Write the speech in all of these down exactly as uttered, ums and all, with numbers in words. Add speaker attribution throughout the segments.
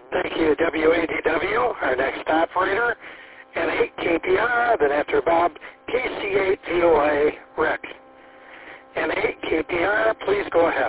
Speaker 1: Thank you, W A D W, our next operator, and eight K P R, then after Bob, K C eight V O A, Rick. And eight K P R, please go ahead.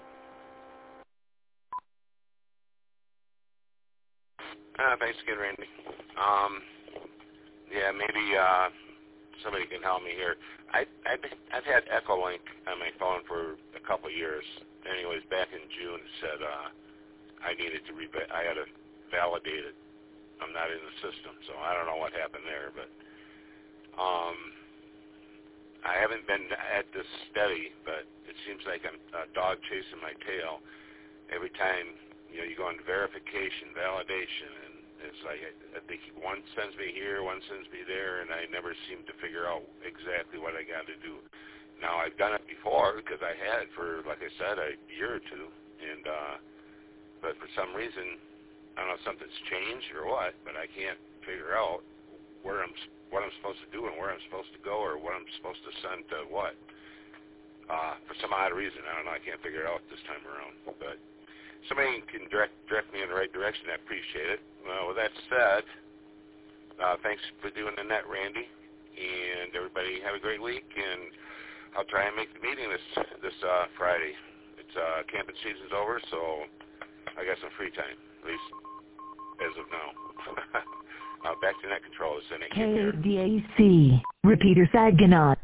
Speaker 2: Uh, thanks again, Randy. Um, yeah, maybe uh, somebody can help me here. I, I've, I've had Echolink on my phone for a couple of years. Anyways, back in June, it said uh, I needed to re- I had to validate it. I'm not in the system, so I don't know what happened there. But um, I haven't been at this steady, but it seems like I'm a dog chasing my tail. Every time, you know, you go into verification, validation, and it's like I, I think one sends me here, one sends me there, and I never seem to figure out exactly what I got to do. Now, I've done it before because I had for, like I said, a year or two, and uh, but for some reason, I don't know if something's changed or what, but I can't figure out where I'm, what I'm supposed to do and where I'm supposed to go or what I'm supposed to send to what. Uh, for some odd reason, I don't know, I can't figure it out this time around, but somebody can direct direct me in the right direction. I appreciate it. Well, with that said, uh, thanks for doing the net, Randy, and everybody have a great week. And I'll try and make the meeting this this uh, Friday. It's uh, camping season's over, so I got some free time, at least as of now. uh, back to net control. This is N A K.
Speaker 3: K D A C, Repeater Saginaw.